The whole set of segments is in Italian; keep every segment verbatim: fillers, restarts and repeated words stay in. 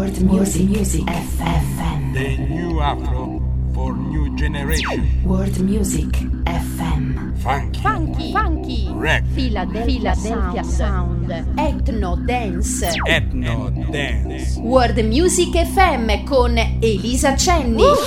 World Music, Music F M. The new Afro for new generation. World Music F M. Funky, Funky, Funky, Rap, Philadelphia, Philadelphia Sound, Sound. Ethno Dance, Ethno Dance. World Music F M con Elisa Cenni. Uh!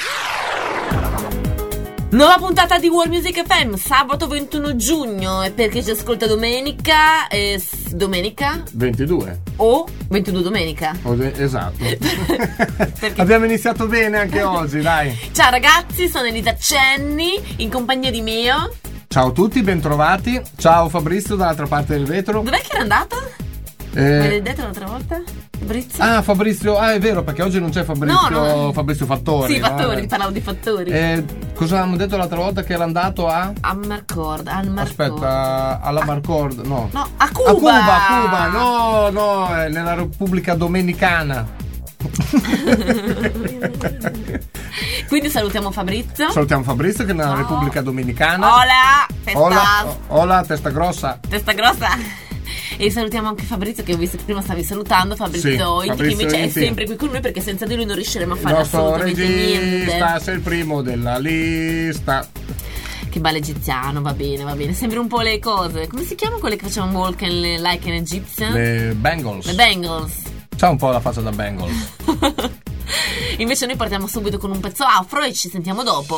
Nuova puntata di World Music F M, sabato ventuno giugno, e perché ci ascolta domenica, eh, domenica? ventidue O ventidue domenica. O de- esatto. Abbiamo iniziato bene anche oggi, dai. Ciao ragazzi, sono Elisa Cenni, in compagnia di Mio. Ciao a tutti, bentrovati. Ciao Fabrizio dall'altra parte del vetro. Dov'è che era andato? Eh... Me l'hai detto l'altra volta? Fabrizio? Ah, Fabrizio, ah è vero, perché oggi non c'è Fabrizio, no, no. Fabrizio Fattori. Sì, Fattori, no? parlavo di Fattori. Eh, cosa avevamo detto l'altra volta, che era andato a? A Marcord, a Marcord. Aspetta, alla a... Marcord, no. No, a Cuba. A Cuba, a Cuba, no, no, è nella Repubblica Dominicana. Quindi salutiamo Fabrizio. Salutiamo Fabrizio che è nella Ciao. Repubblica Dominicana. Hola, testa. Hola, hola, testa grossa. Testa grossa. E salutiamo anche Fabrizio, che ho visto che prima stavi salutando. Fabrizio Sì, Inti, che invece Inti. è sempre qui con noi, perché senza di lui non riusciremo a Il fare nostro assolutamente regista, niente. sei il primo della lista. Che ballo egiziano, va bene, va bene. Sembra un po' le cose. Come si chiamano quelle che facevano walk and le, like an Egyptian? Le Bengals. Le Bengals. C'ha un po' la faccia da Bengals. Invece noi partiamo subito con un pezzo afro e ci sentiamo dopo.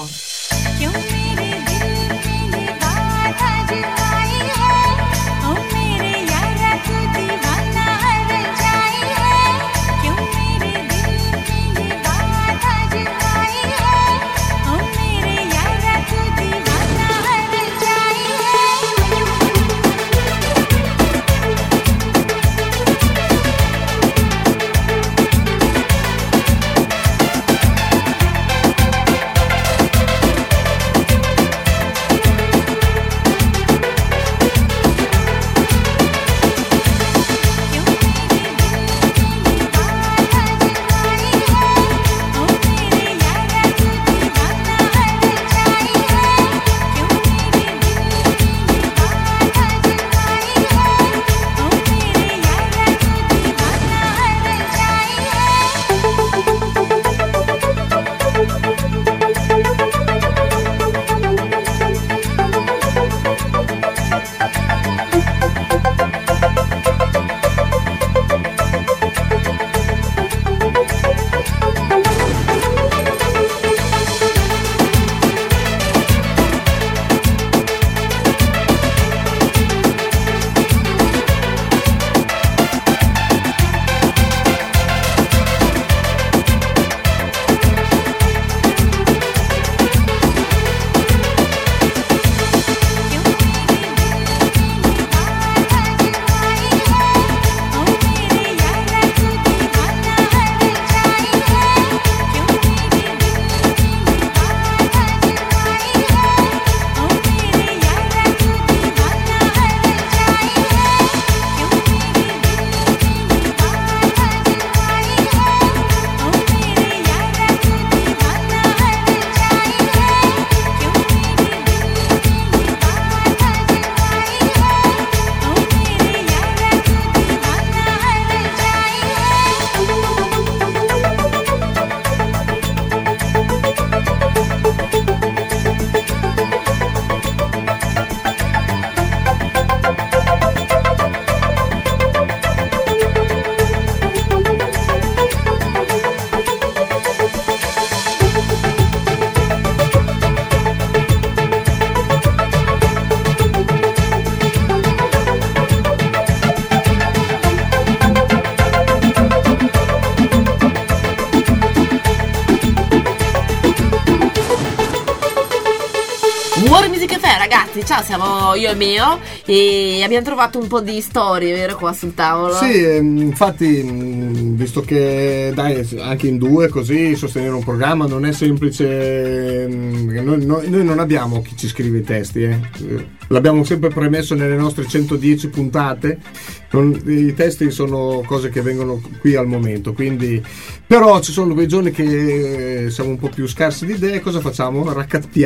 Ragazzi, ciao, siamo io e Mio e abbiamo trovato un po' di storie, vero, qua sul tavolo? Sì, infatti, visto che dai, anche in due così sostenere un programma non è semplice. Noi, noi, noi non abbiamo chi ci scrive i testi, eh. L'abbiamo sempre premesso nelle nostre centodieci puntate. Non, i testi sono cose che vengono qui al momento, quindi però ci sono quei giorni che siamo un po' più scarsi di idee. Cosa facciamo?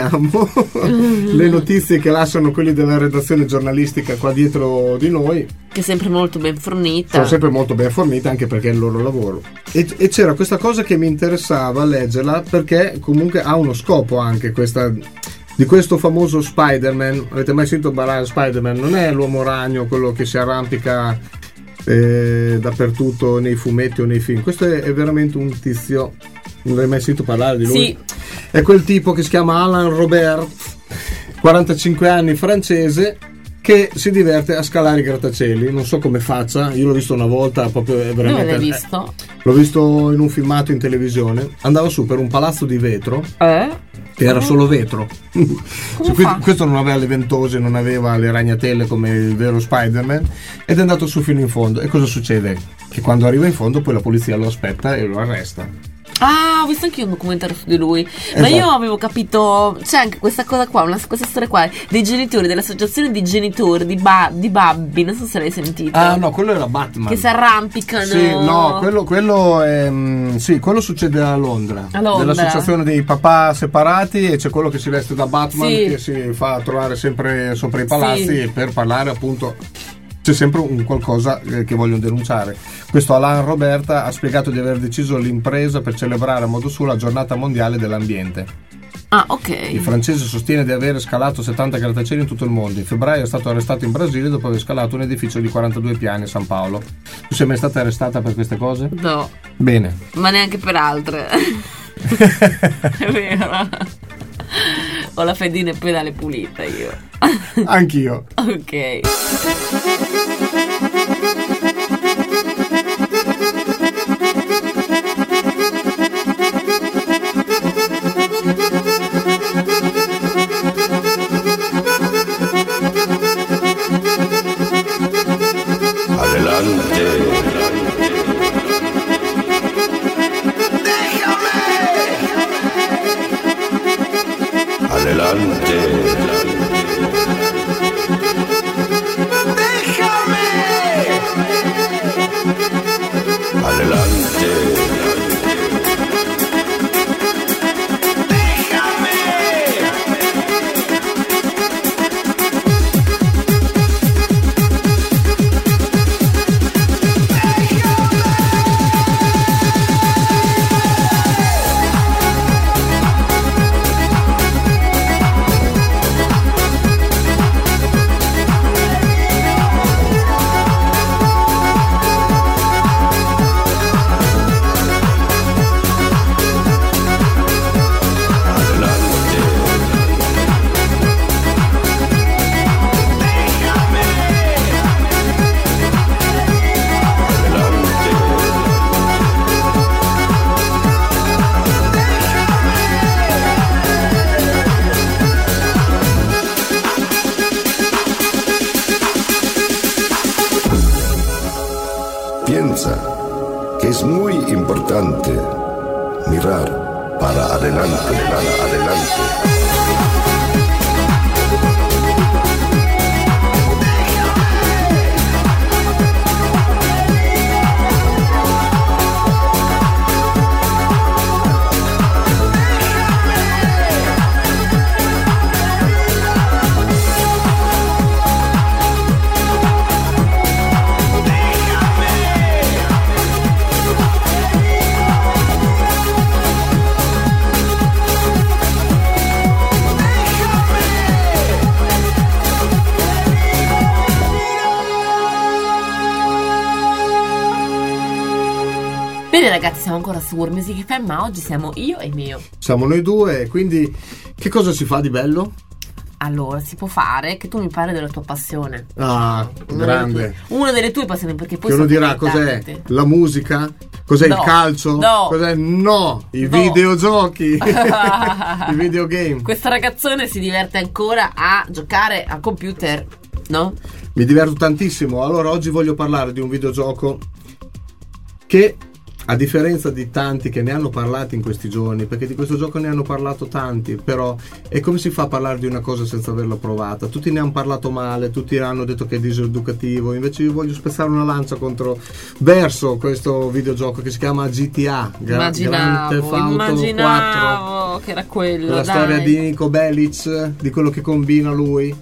Raccattiamo le notizie che lasciano quelli della redazione giornalistica qua dietro di noi. Che che è sempre molto ben fornita. Sono sempre molto ben fornite, anche perché è il loro lavoro. E, e c'era questa cosa che mi interessava leggerla, perché comunque ha uno scopo anche questa, di questo famoso Spider-Man. Avete mai sentito parlare di Spider-Man? Non è l'uomo ragno, quello che si arrampica eh, dappertutto nei fumetti o nei film. Questo è, è veramente un tizio. Non hai mai sentito parlare di lui? Sì. È quel tipo che si chiama Alain Robert, quarantacinque anni, francese, che si diverte a scalare i grattacieli. Non so come faccia, io l'ho visto una volta, proprio è veramente. Dove l'hai visto? L'ho visto in un filmato in televisione. Andava su per un palazzo di vetro. Eh? Che era solo vetro. Come Cioè, fa? questo non aveva le ventose, non aveva le ragnatele come il vero Spider-Man, ed è andato su fino in fondo. E cosa succede? Che quando arriva in fondo poi la polizia lo aspetta e lo arresta. Ah, ho visto anche io un documentario su di lui. Ma Esatto. io avevo capito. C'è anche questa cosa qua, una, questa storia qua dei genitori, dell'associazione di genitori di, ba, di Babbi. Non so se l'hai sentito. Ah no, quello era Batman. Che si arrampicano. Sì, no, quello, quello è, mm, sì, quello succede a Londra, A Londra. dell'associazione dei papà separati, e c'è quello che si veste da Batman, Sì. che si fa trovare sempre sopra i palazzi, Sì. e per parlare appunto c'è sempre un qualcosa eh, che vogliono denunciare. Questo Alain Roberta ha spiegato di aver deciso l'impresa per celebrare a modo suo la giornata mondiale dell'ambiente. Ah, ok. Il francese sostiene di aver scalato settanta grattacieli in tutto il mondo. In febbraio è stato arrestato in Brasile dopo aver scalato un edificio di quarantadue piani a San Paolo. Tu sei mai stata arrestata per queste cose? No, Bene. ma neanche per altre. È vero. Ho la fedina e pedale pulita io. Anch'io. Ok. Piensa que es muy importante mirar para adelante, para adelante. Bene ragazzi, siamo ancora su World Music F M, ma oggi siamo io e Mio. Siamo noi due, quindi che cosa si fa di bello? Allora, si può fare che tu mi parli della tua passione. Ah, Una grande. delle tue- una delle tue passioni, perché poi Che uno sono dirà cos'è tante. la musica? Cos'è No. il calcio? No. Cos'è? No, i No. videogiochi, i videogame. Questa ragazzone si diverte ancora a giocare a computer, no? Mi diverto tantissimo. Allora oggi voglio parlare di un videogioco che, a differenza di tanti che ne hanno parlato in questi giorni, perché di questo gioco ne hanno parlato tanti, però è come si fa a parlare di una cosa senza averla provata? Tutti ne hanno parlato male, tutti hanno detto che è diseducativo, invece io voglio spezzare una lancia contro verso questo videogioco che si chiama G T A, Gra- Grand Theft Immaginavo, Auto quattro. immaginavo che era quello, La dai. storia di Nico Bellic, di quello che combina lui.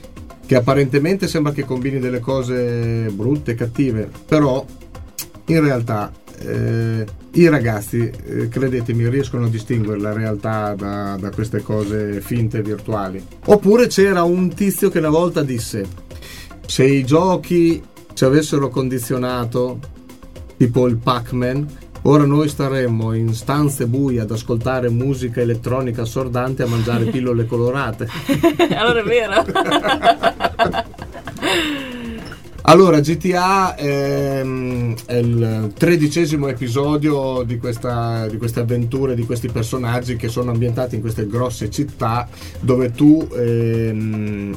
che apparentemente sembra che combini delle cose brutte, cattive, però in realtà eh, i ragazzi, eh, credetemi, riescono a distinguere la realtà da, da queste cose finte virtuali. Oppure c'era un tizio che una volta disse: se i giochi ci avessero condizionato tipo il Pac-Man, ora noi staremmo in stanze buie ad ascoltare musica elettronica assordante e a mangiare pillole colorate. Allora è vero. Allora, G T A ehm, è il tredicesimo episodio di, questa, di queste avventure, di questi personaggi che sono ambientati in queste grosse città dove tu ehm,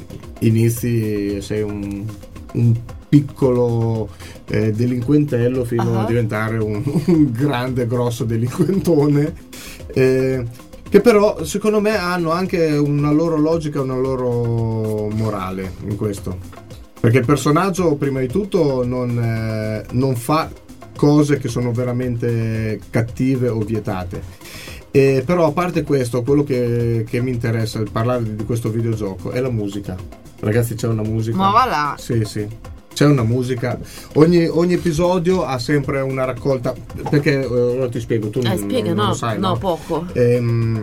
inizi, sei un, un piccolo eh, delinquentello fino uh-huh. a diventare un, un grande grosso delinquentone, eh, che però secondo me hanno anche una loro logica, una loro morale in questo, perché il personaggio prima di tutto non, eh, non fa cose che sono veramente cattive o vietate, e però a parte questo, quello che, che mi interessa parlare di questo videogioco è la musica. Ragazzi, c'è una musica, ma va là. Sì, sì, c'è una musica. Ogni, ogni episodio ha sempre una raccolta, perché ora ti spiego, tu eh, non, spiega, non no, lo sai, no, no? poco. Ehm,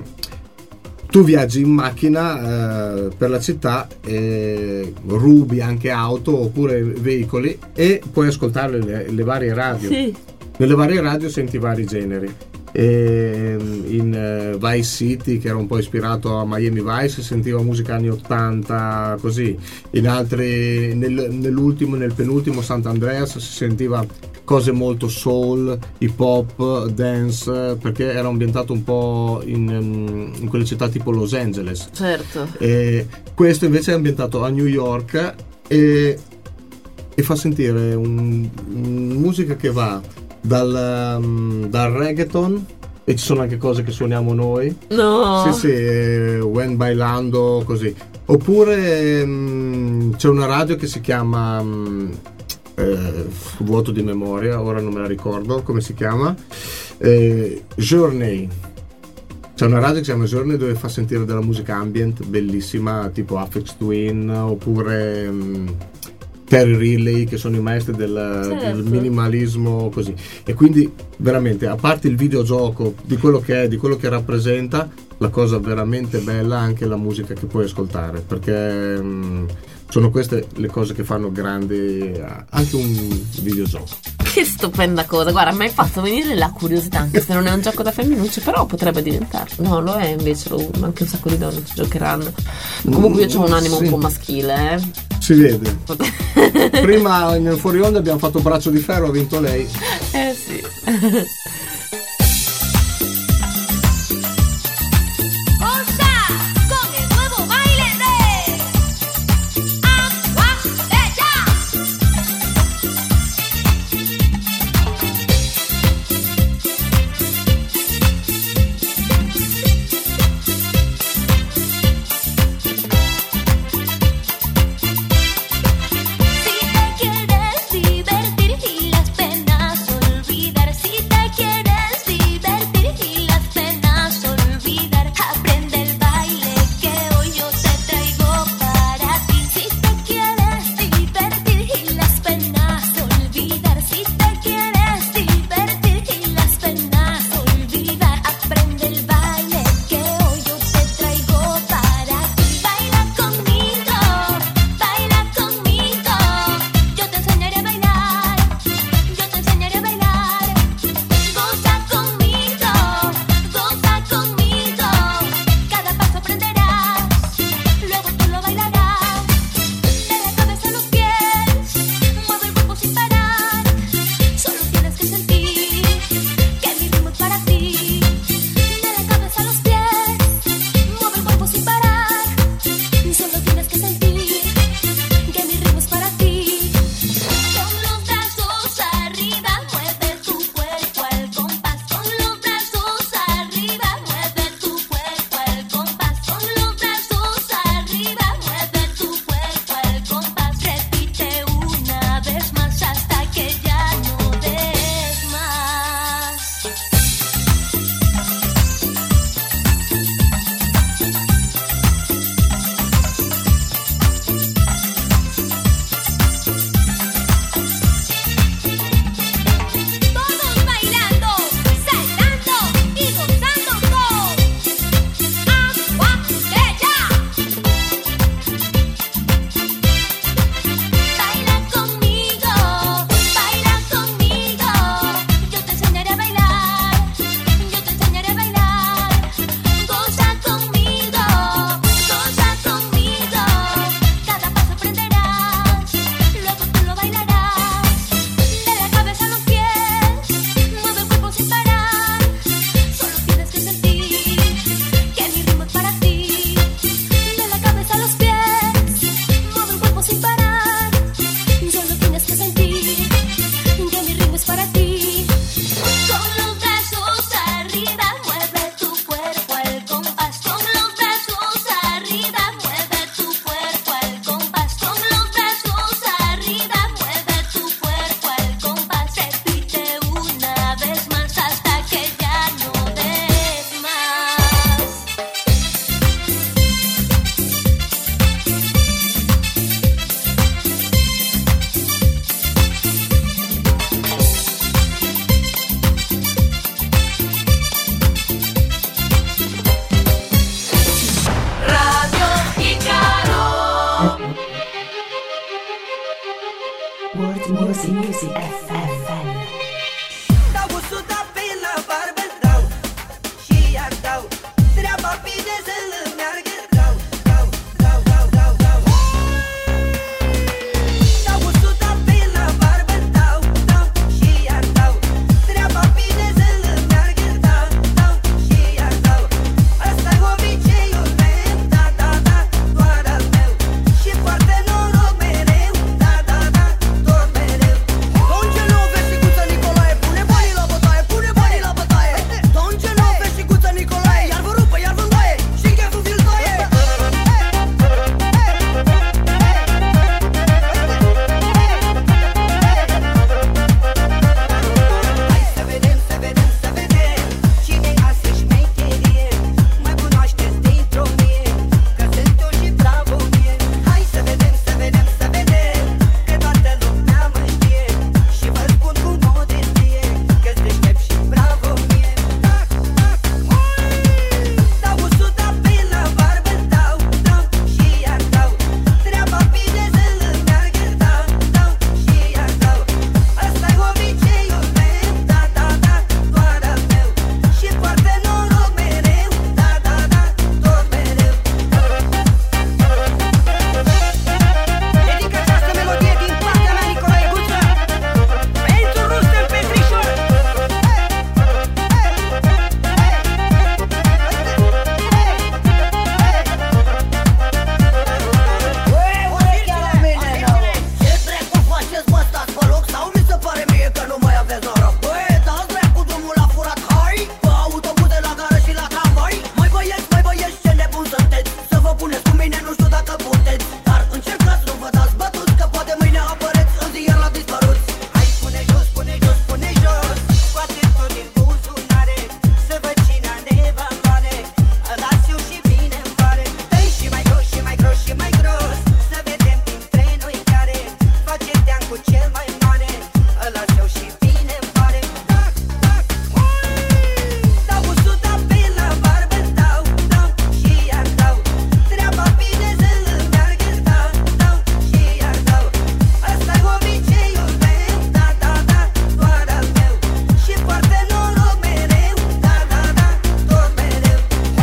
tu viaggi in macchina eh, per la città, eh, rubi anche auto oppure veicoli e puoi ascoltare le, le varie radio. Sì. Nelle varie radio senti vari generi. E in uh, Vice City, che era un po' ispirato a Miami Vice, si sentiva musica anni ottanta, così. In altri, nel, nell'ultimo, nel penultimo Sant'Andreas si sentiva cose molto soul, hip hop, dance, perché era ambientato un po' in, in quelle città tipo Los Angeles. Certo. E questo invece è ambientato a New York e, e fa sentire un, un, musica che va Dal, um, dal reggaeton, e ci sono anche cose che suoniamo noi. No. Sì, sì, eh, When Bailando, così. Oppure um, c'è una radio che si chiama um, eh, vuoto di memoria, ora non me la ricordo come si chiama, eh, Journey. C'è una radio che si chiama Journey dove fa sentire della musica ambient bellissima, tipo Aphex Twin, oppure um, Terry Riley, che sono i maestri del, certo. del minimalismo, così. E quindi veramente, a parte il videogioco, di quello che è, di quello che rappresenta, la cosa veramente bella è anche la musica che puoi ascoltare, perché mh, sono queste le cose che fanno grande anche un videogioco. Che stupenda cosa, guarda, mi hai fatto venire la curiosità, anche se non è un gioco da femminucce, però potrebbe diventarlo. No, lo è invece, lo, anche un sacco di donne ci giocheranno. Comunque io ho un animo sì. un po' maschile, eh. Si vede. Prima nel fuori onda abbiamo fatto braccio di ferro, ha vinto lei. Eh sì. Si te quieres divertir y las penas olvidar, si te quieres City Music, Music F M. Dau o sută pe la barbă, dau și iar dau. Treaba bine să-l meargă, dau, dau, dau, dau, dau, dau. Dau o sută pe la barbă, dau, dau și iar dau. Treaba bine să-l meargă, dau, dau și iar dau. Ăsta-i obiceiul meu, da, da, da, doar al meu. Și foarte noroc mereu, da, da, da, tot mereu. Donge nu vezi guță Nicolae, pune banii la bătaie, pune banii la bătaie. Donge nu vezi guță Nicolae, iar vă rupă, iar vă îndoaie și cheful vi-l taie. Hai să vedem, să vedem, să vedem cine-i ase șmecherie. Mă cunoașteți dintr-o mie, că sunt eu și bravo mie. Hai să vedem, să vedem, să vedem, că toată lumea mă știe. Și vă spun cu modestie, că-s deștept și bravo mie. Tac, tac, dau o sută pe la barbă, dau, dau și iar dau. Treaba bine să-l meargă, dau, dau și iar dau. Ăsta-i obiceiul meu, da, da, da, doar al meu. Și foarte noroc mereu, da, da, da, tot mereu. Dedic această melodie din partea mea, Nicolae Guță, pentru Rustem Petrișor. Băi, urechea la mine, nou. Ce dracu faceți, mă, stați, vă rog, sau mi se pare mie că nu mai aveți noroc? Băi, dați dracu drumul la furat, hai, pe autobuze la gară și la tramvai. Mai băieți, mai băieți, ce nebun sunteți, să vă puneți cu mine, nu știu dacă puteți. Dar încercați, nu vă dați bătuți, că poate mâine apăreți în ziar la dispăruți. Hai, pune jos, pune jos, pune jos, scoateți tot din buzunare, să văd cine ne va mare. Dați-o și bine îmi pare. Dă-i și mai gros, și mai gros, și mai gros, să vedem dintre noi care face tean cu cel mai mare. Dați-o și bine îmi pare. Tac, tac, dau o sută pe la barbă, dau, dau și iar dau. Treaba bine să-l meargă, dau, dau și iar dau. Ăsta-i obiceiul meu, da, da, da, doar al meu. Și foarte noroc mereu, da, da, da, tot mereu.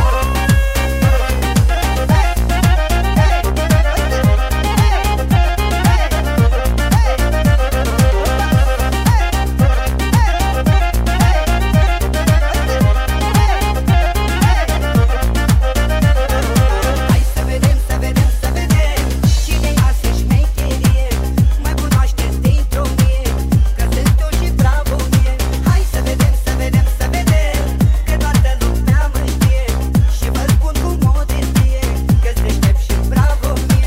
Hai să vedem, să vedem, să vedem cine-i ase șmecherie. Mă cunoașteți dintr-o mie, că sunt eu și bravo mie. Hai să vedem, să vedem, să vedem, că toată lumea mă știe. Și vă spun cu modestie, că-s deștept și bravo mie.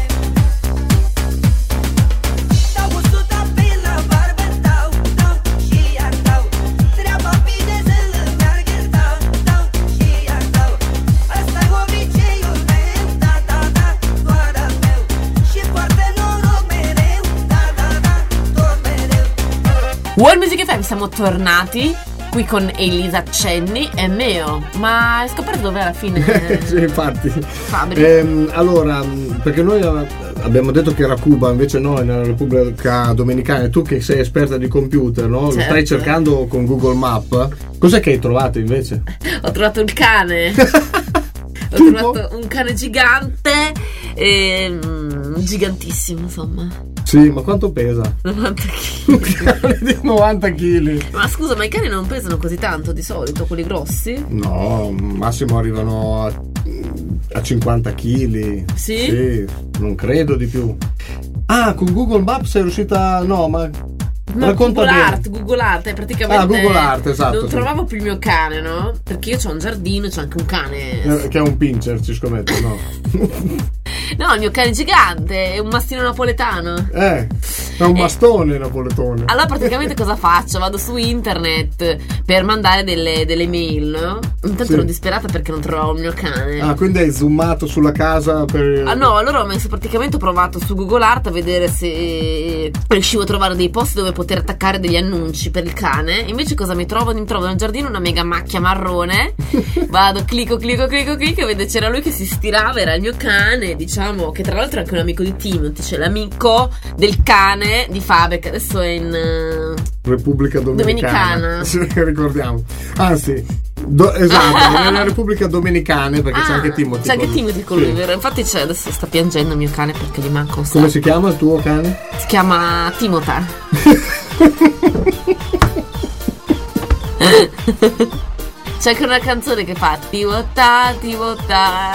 Dau o sută pe la barbă, dau, dau și iar dau. Treaba bine să-l meargă, dau, dau și iar dau. Ăsta-i obiceiul meu, da, da, da, doar al meu. Și foarte noroc mereu, da, da, da, tot mereu. World Music F M, siamo tornati qui con Elisa Cenni e Meo. Ma hai scoperto dove alla fine Sì, infatti. Fabri? Ehm, allora, perché noi eh, abbiamo detto che era Cuba, invece no, è nella Repubblica Dominicana. E tu che sei esperta di computer, no? Lo Certo. stai cercando con Google Map. Cos'è che hai trovato invece? Ho trovato il cane. Ho Tipo? trovato un cane gigante, ehm, gigantissimo, insomma. Sì, ma quanto pesa? novanta chili. Un cane di novanta chili. Ma scusa, ma i cani non pesano così tanto di solito, quelli grossi? No, massimo arrivano a, a cinquanta chili. Sì? Sì, non credo di più. Ah, con Google Maps sei riuscita... No, ma... No, racconta Google bene. Art, Google Art, è praticamente. Ah, Google Art, esatto, Non sì. trovavo più il mio cane, no? Perché io ho un giardino, c'è anche un cane. Eh, Che è un pincher, ci scommetto, no? No, il mio cane gigante, è un mastino napoletano. Eh, è un bastone napoletone. Allora praticamente cosa faccio? Vado su internet per mandare delle, delle mail, no? Intanto Sì. ero disperata perché non trovavo il mio cane. Ah, quindi hai zoomato sulla casa per... Ah no, allora ho messo praticamente, ho provato su Google Art a vedere se riuscivo a trovare dei posti dove poter attaccare degli annunci per il cane. Invece cosa mi trovo? Mi trovo nel giardino una mega macchia marrone. Vado, clicco, clicco, clicco, clicco, e vedo c'era lui che si stirava, era il mio cane, diciamo, che tra l'altro è anche un amico di Timothy, cioè l'amico del cane canzone di Faber che adesso è in uh, Repubblica Dominicana. Dominicana. Sì, ricordiamo. Anzi, do, esatto, nella Repubblica Dominicana, perché ah, c'è anche Timothy. C'è anche con- Timothy con sì. lui, vero? Infatti c'è, adesso sta piangendo il mio cane perché gli manca un sacco. Come si chiama il tuo cane? Si chiama Timothy. C'è anche una canzone che fa Timotà, Timotà.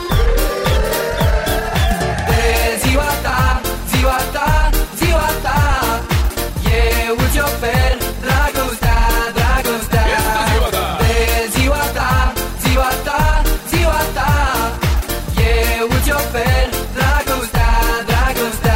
Ziwata, ziwata, ziwata. Yeah, with your fair Dragosta, Dragosta. Ziwata, ziwata, ziwata. Yeah, with your fair Dragosta, Dragosta.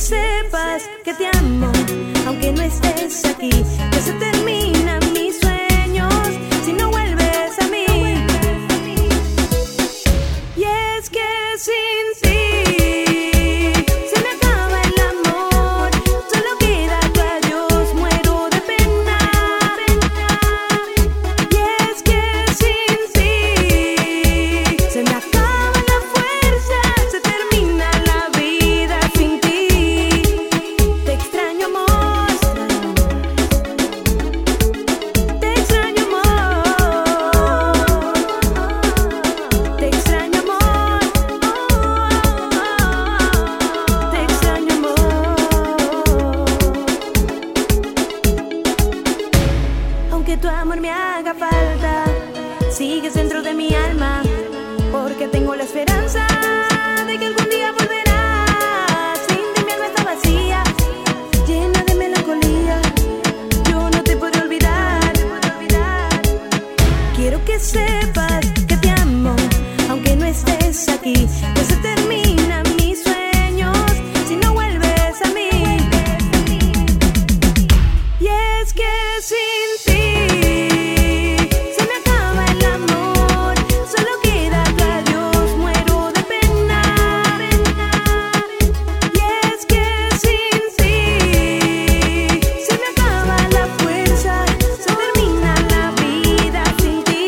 sepas que te amo, aunque no estés aquí, que se terminan mis sueños si no vuelves a mí. Y es que sin ti se me acaba el amor, solo queda tu adiós, muero de pena. Y es que sin ti se me acaba la fuerza, se termina la vida sin ti. Te extraño amor, te extraño amor, te extraño amor, te extraño amor. Aunque tu amor me haga falta, sigues dentro de mi alma, porque tengo la esperanza de que algún día volverás. Sin ti mi alma está vacía, llena de melancolía, yo no te puedo olvidar. Quiero que sepas que te amo, aunque no estés aquí, que se terminan mis sueños si no vuelves a mí. Y es que sin ti se me acaba el amor, solo queda tu adiós, muero de pena. Y es que sin ti se me acaba la fuerza, se termina la vida sin ti.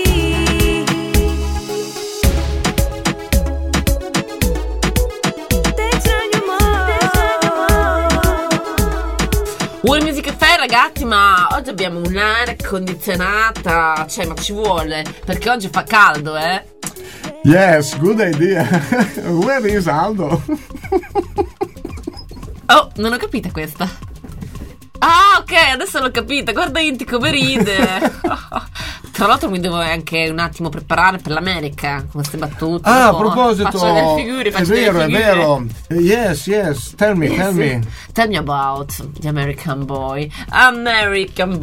Te extraño amor, te extraño amor. Uè, Music Caffè, ragazzi, ma oggi abbiamo un'aria condizionata, cioè, ma ci vuole, perché oggi fa caldo, eh? Yes, good idea. Where is Aldo? Oh, non ho capita questa. Ah, ok, adesso l'ho capita, guarda Inti come ride. Tra l'altro mi devo anche un attimo preparare per l'America, con queste battute. Ah, a dopo proposito, faccio delle figure, è faccio delle vero, è figure. vero. Yes, yes, tell me, tell me. Tell me about the American boy. American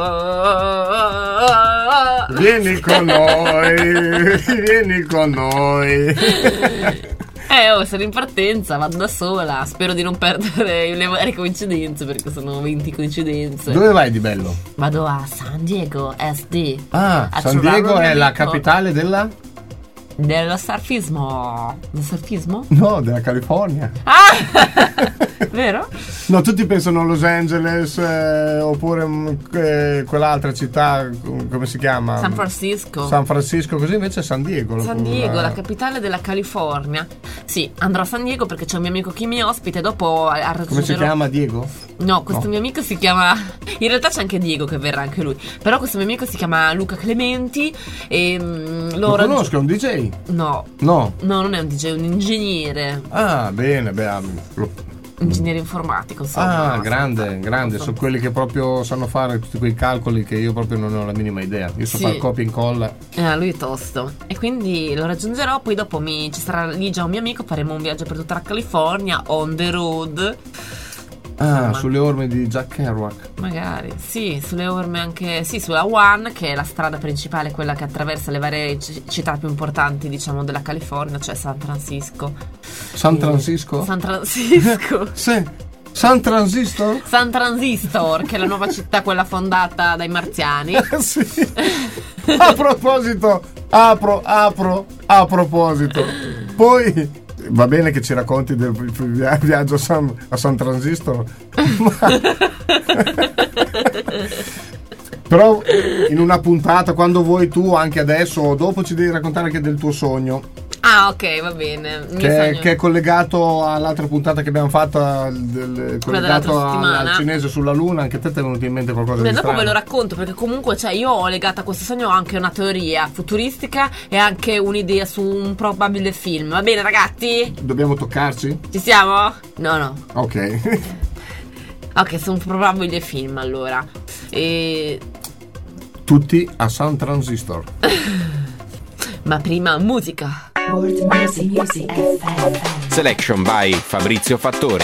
boy. Vieni con noi, vieni con noi. Eh, oh, sono in partenza, vado da sola. Spero di non perdere le varie coincidenze, perché sono venti coincidenze. Dove vai di bello? Vado a San Diego S D. Ah, A San trovare Diego un è la amico. capitale della? Dello surfismo. Del surfismo? No, della California. Ah! Vero? No, tutti pensano a Los Angeles eh, oppure mm, eh, quell'altra città, come si chiama? San Francisco. San Francisco, così invece è San Diego. San Diego, la- la capitale della California. Sì, andrò a San Diego perché c'è un mio amico che mi ospita e dopo a- a Come si raggiungerò- chiama, Diego? No, questo No. mio amico si chiama. In realtà c'è anche Diego che verrà anche lui. Però questo mio amico si chiama Luca Clementi. E mm, Lo lo raggi- conosco, è un D J? No, No. no, non è un D J, è un ingegnere. Ah, bene, beh, ah, lo- Ingegnere informatico. Insomma. Ah, grande, grande, sono quelli che proprio sanno fare tutti quei calcoli che io proprio non ho la minima idea. Io so Sì. fare copia e incolla. Eh, lui è tosto. E quindi lo raggiungerò. Poi dopo mi, ci sarà lì già un mio amico. Faremo un viaggio per tutta la California. On the road. Ah, Insomma. sulle orme di Jack Kerouac. Magari, sì, sulle orme anche, sì, sulla One, che è la strada principale, quella che attraversa le varie c- città più importanti, diciamo, della California, cioè San Francisco. San Francisco? San Francisco. Sì. San Transistor? San Transistor, che è la nuova città, quella fondata dai marziani. Sì. A proposito, apro, apro, a proposito. Poi va bene che ci racconti del via- viaggio a San, a San Transistor, ma... però in una puntata, quando vuoi tu, anche adesso o dopo, ci devi raccontare anche del tuo sogno. Ah, ok, va bene. Il mio Che è, sogno- che è collegato all'altra puntata che abbiamo fatto, al- del- collegato dell'altra al, settimana. al cinese sulla luna. Anche a te ti è venuto in mente qualcosa Beh, di dopo strano? ve lo racconto, perché comunque, cioè, io ho legato a questo sogno anche una teoria futuristica e anche un'idea su un probabile film. Va bene, ragazzi? Dobbiamo toccarci? Ci siamo? No, no. Ok. Ok, su un probabile film, allora. E... Tutti a San Transistor. Ma prima musica. World Music Music F M. Selection by Fabrizio Fattori.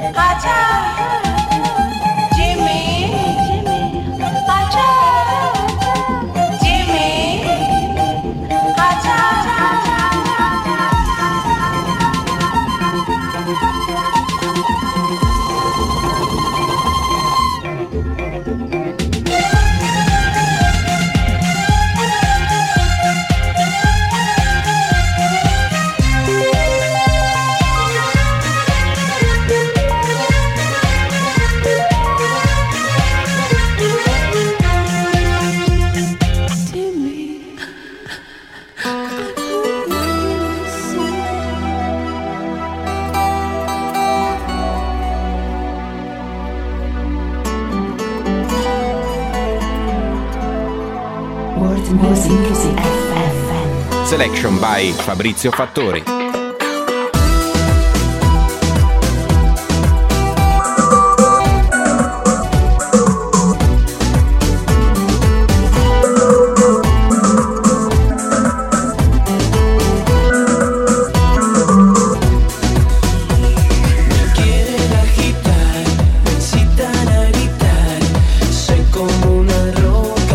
Music, Music F M. Selection by Fabrizio Fattori.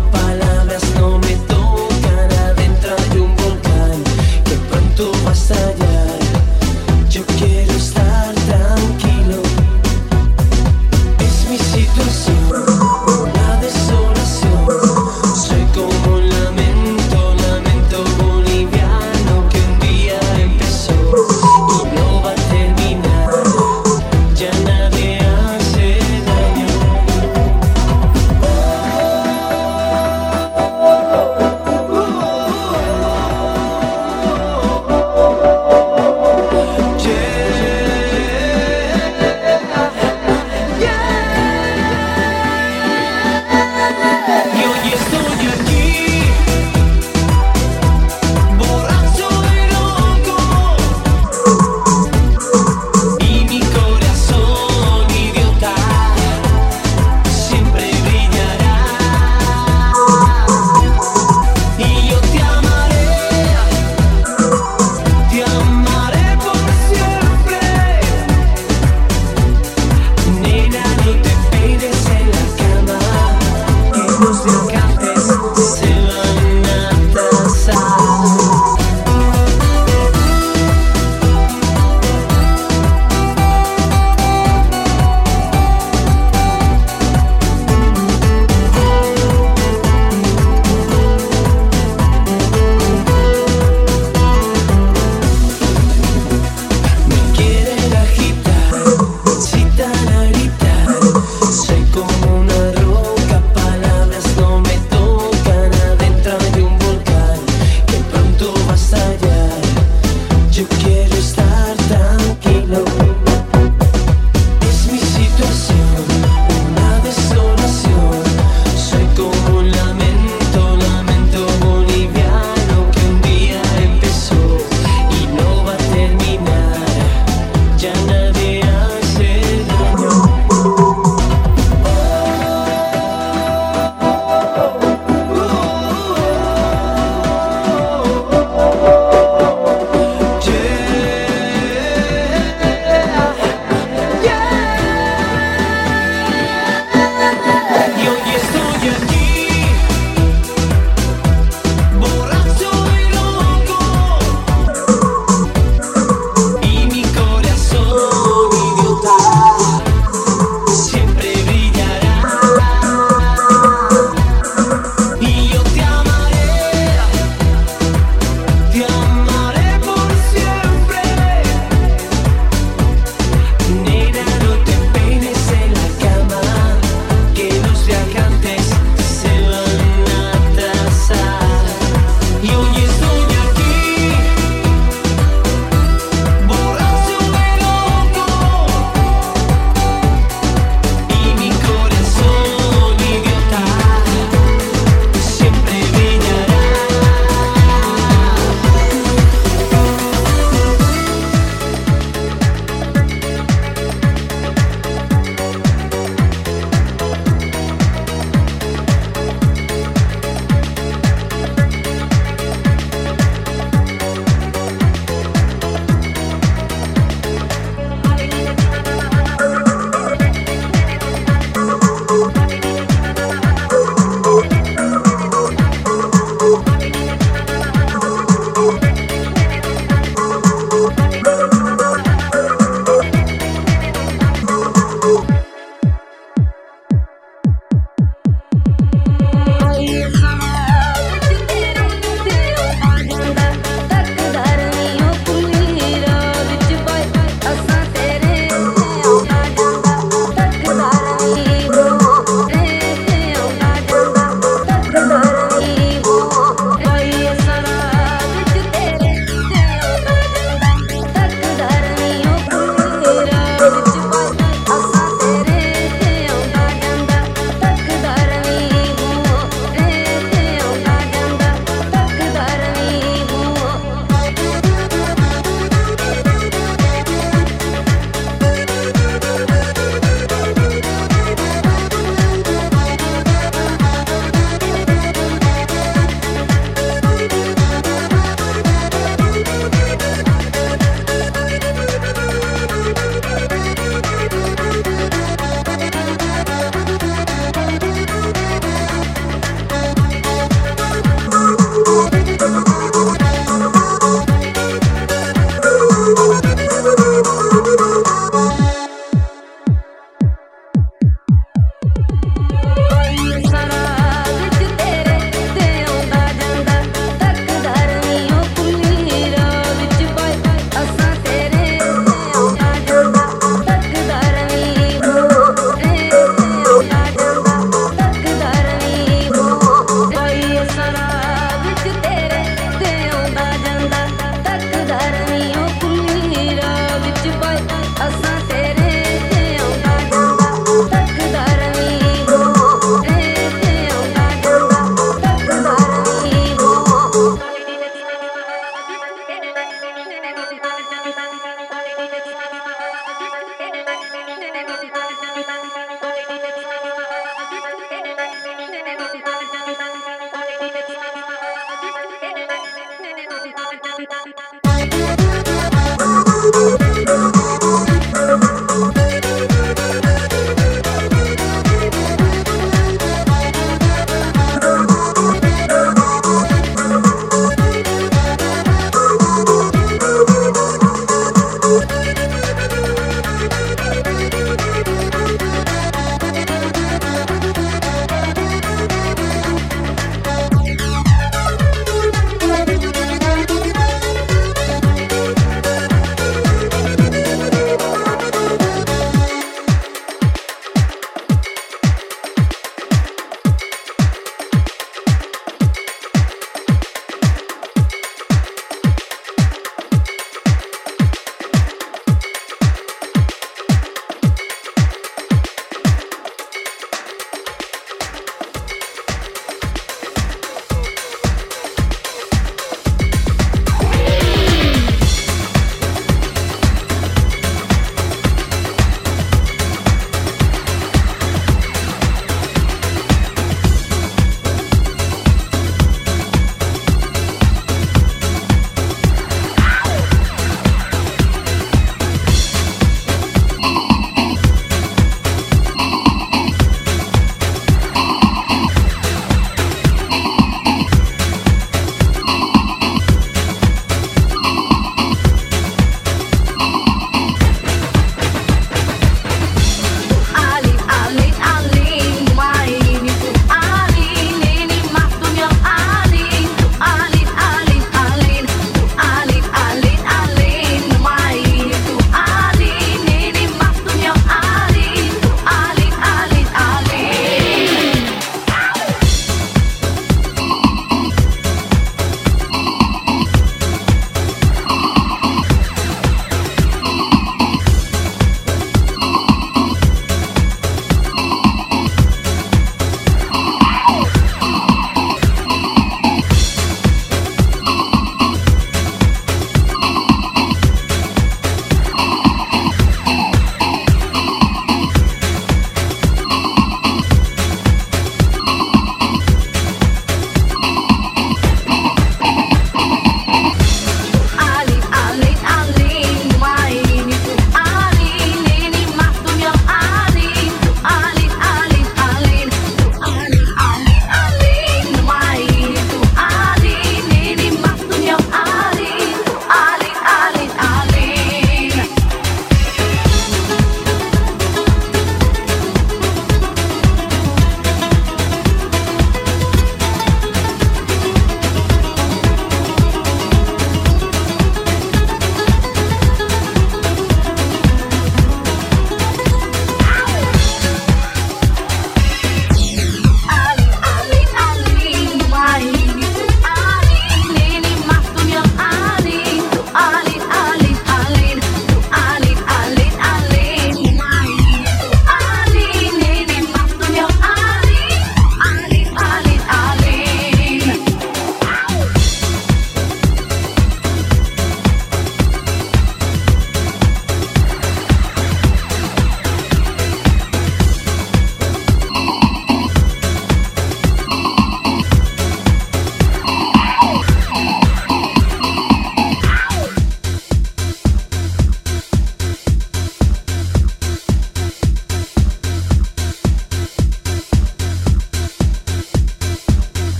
Pasa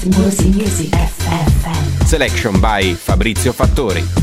Music Music F M. Selection by Fabrizio Fattori.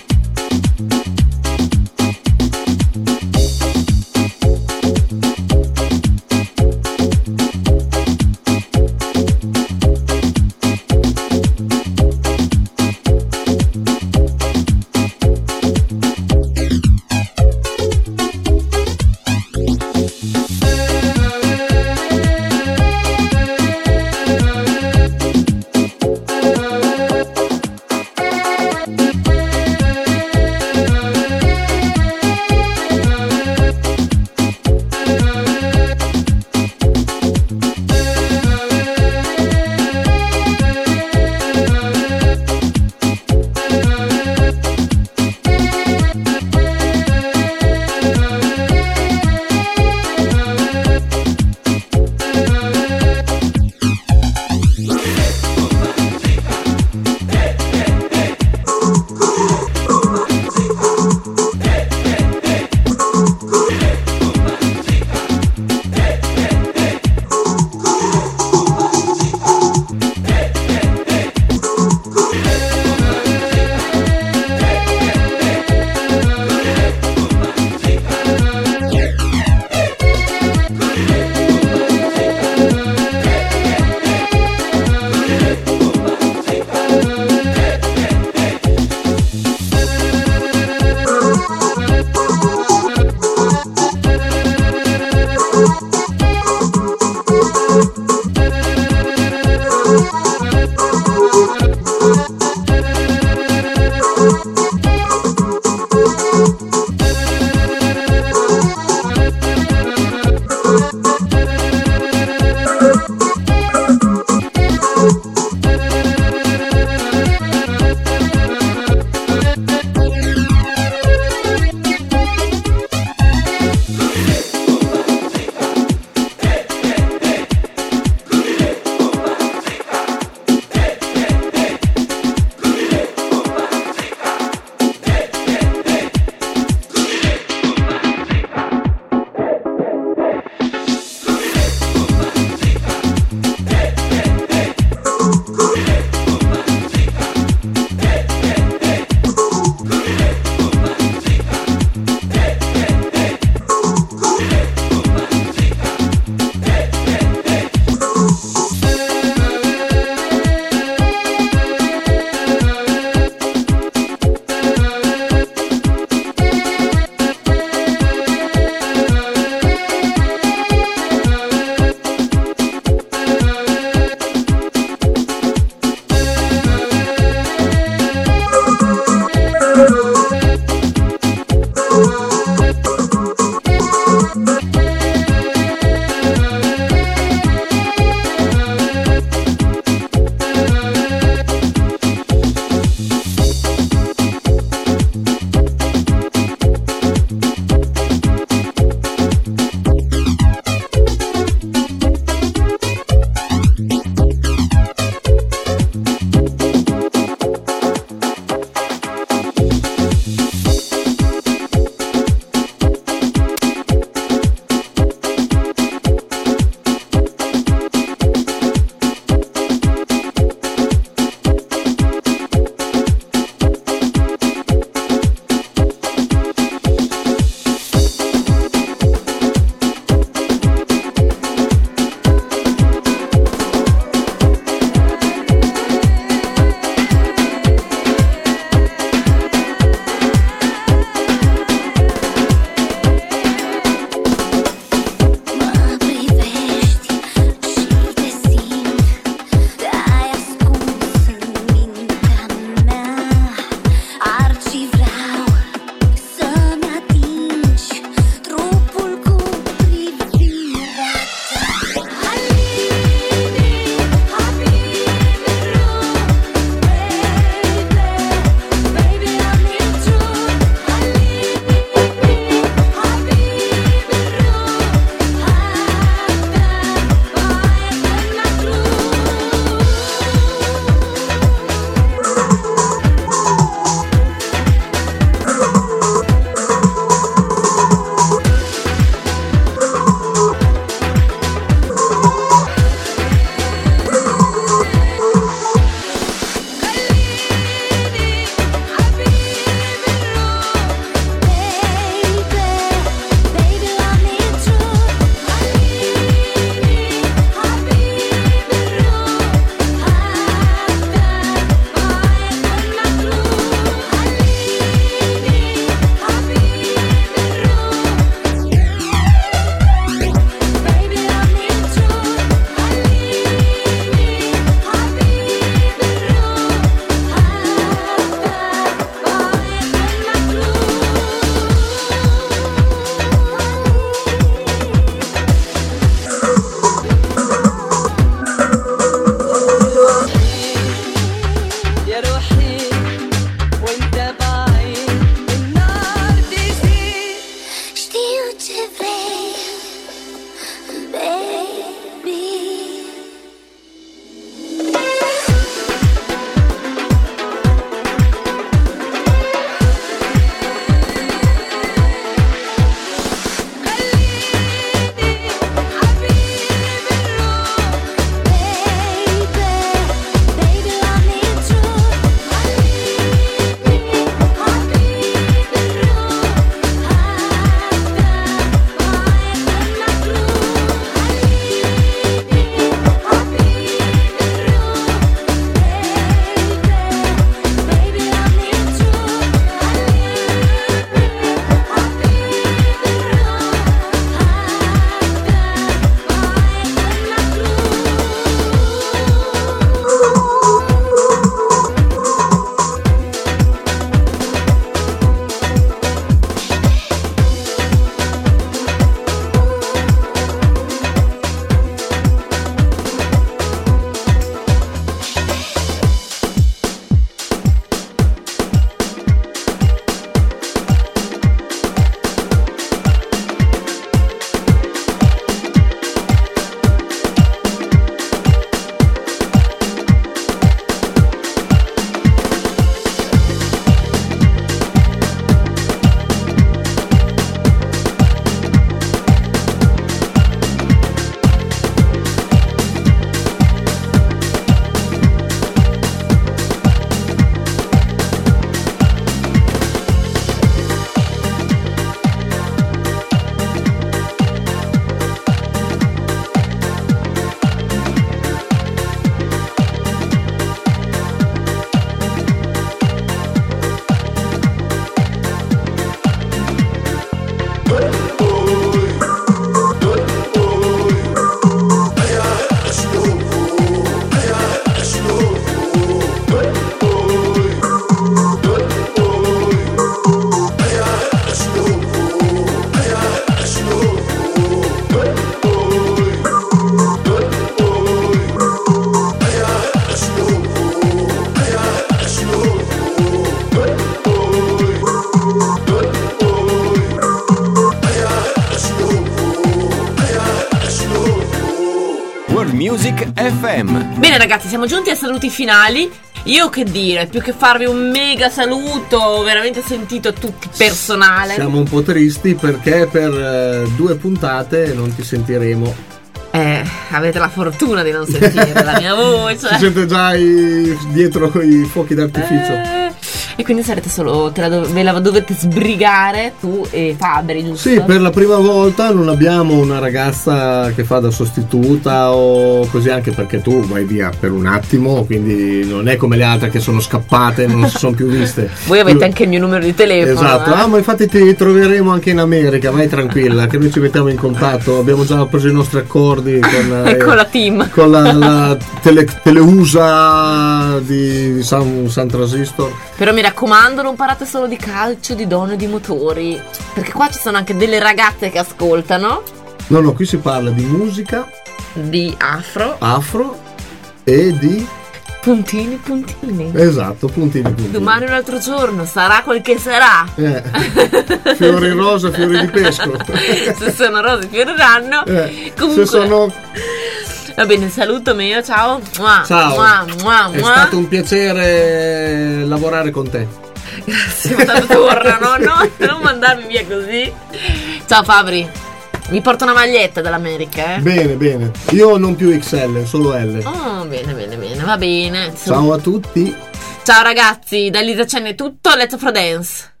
Music F M. Bene ragazzi, siamo giunti ai saluti finali. Io che dire, più che farvi un mega saluto veramente sentito tutti personale. Siamo un po' tristi perché per eh, due puntate non ti sentiremo. Eh, avete la fortuna di non sentire la mia voce. Si sente già i, dietro i fuochi d'artificio. Eh, e quindi sarete solo, te la do- ve la dovete sbrigare tu e Fabri, giusto? Sì, per la prima volta non abbiamo una ragazza che fa da sostituta o così, anche perché tu vai via per un attimo, quindi non è come le altre che sono scappate e non si sono più viste. Voi avete anche il mio numero di telefono. Esatto, eh? ah, ma infatti ti troveremo anche in America, vai tranquilla, che noi ci mettiamo in contatto, abbiamo già preso i nostri accordi con, eh, con la team, con la, la tele, Teleusa di San, San Transistor. Però mi raccomando, non parlate solo di calcio, di donne, di motori, perché qua ci sono anche delle ragazze che ascoltano. No, no, qui si parla di musica, di afro, afro e di puntini puntini. Esatto, puntini puntini. Domani un altro giorno, sarà quel che sarà. Eh. Fiori rosa, fiori di pesco. Se sono rose fioriranno. Eh. Comunque Se sono... Va bene, saluto mio, ciao. Mua, ciao. Mua, mua, È mua. stato un piacere lavorare con te. Grazie, ma tanto torna, no? no? Non mandarmi via così. Ciao Fabri. Mi porto una maglietta dall'America, eh? Bene, bene. Io non più X L, solo L. Oh, bene, bene, bene, va bene. Ciao a tutti. Ciao ragazzi, da Lisa Chen è tutto, let's Afro Dance.